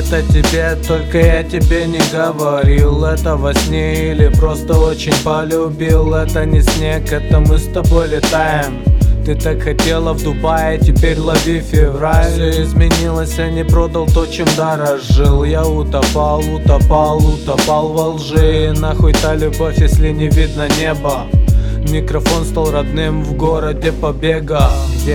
это тебе, только я тебе не говорил. Это во сне или просто очень полюбил. Это не снег, это мы с тобой летаем. Ты так хотела в Дубае, теперь лови февраль. Все изменилось, я не продал то, чем дорожил. Я утопал во лжи. И нахуй та любовь, если не видно неба. Микрофон стал родным в городе побега.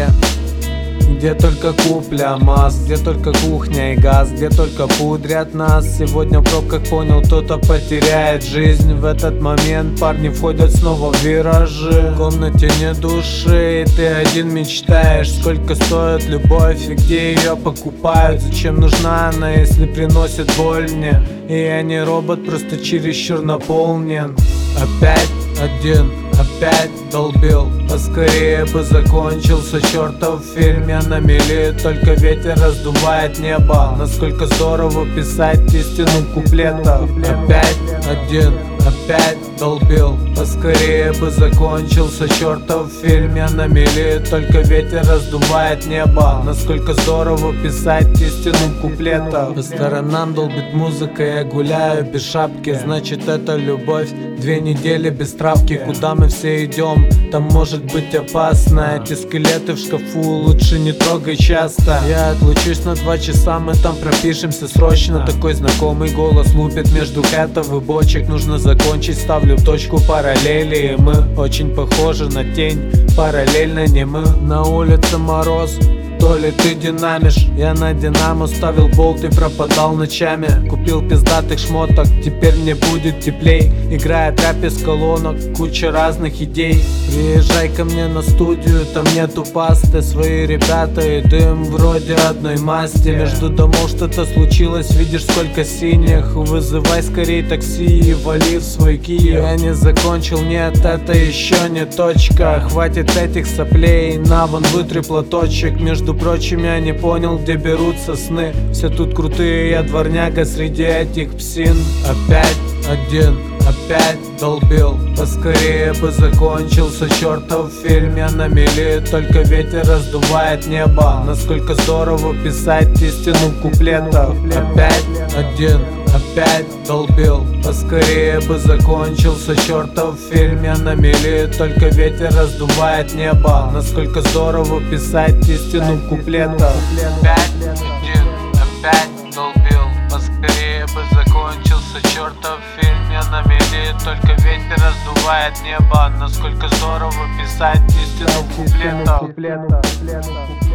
Где только купля масс, где только кухня и газ, где только пудрят нас. Сегодня в пробках понял, кто-то потеряет жизнь. В этот момент парни входят снова в виражи. В комнате нет души, и ты один мечтаешь. Сколько стоит любовь и где ее покупают? Зачем нужна она, если приносит боль мне? И я не робот, просто чересчур наполнен. Опять один, опять долбил. Поскорее бы закончился чертов фильм. Я на мели, только ветер раздувает небо. Насколько здорово писать истину в куплетах. Опять один, опять долбил. Поскорее бы закончился чертов фильм. Я на мели, только ветер раздувает небо. Насколько здорово писать истину в куплетах. По сторонам долбит музыка, я гуляю без шапки. Значит, это любовь. 2 недели без травки. Куда мы все идем? Там может быть опасно. Эти скелеты в шкафу лучше не трогай часто. Я отлучусь на 2 часа, мы там пропишемся срочно. Такой знакомый голос лупит между хэтов и бочек. Нужно закончить, ставлю точку параллели. И мы очень похожи на тень, параллельно не мы. На улице мороз, то ли ты динамишь. Я на динамо ставил болт и пропадал ночами. Купил пиздатых шмоток, теперь мне будет теплей. Играет рэп из колонок, куча разных идей. Приезжай ко мне на студию, там нету пасты. Свои ребята и дым вроде одной масти. Между домов что-то случилось, видишь сколько синих. Вызывай скорей такси и вали в свой Киев. Я не закончил, нет, это еще не точка. Хватит этих соплей, на вон вытри платочек. Между прочим, я не понял, где берутся сны. Все тут крутые, я дворняга среди этих псин. Опять один, опять долбил. Поскорее бы закончился чертов фильм. Я на мели, только ветер раздувает небо. Насколько здорово писать истину в куплетах. Опять один, опять долбил. Поскорее бы закончился чертов фильм. Я на мели, только ветер раздувает небо. Насколько здорово писать истину в куплетах. Опять один, опять долбил. Поскорее бы закончился чертов фильм. Я на мели, только ветер раздувает небо. Насколько здорово писать истину в куплетах.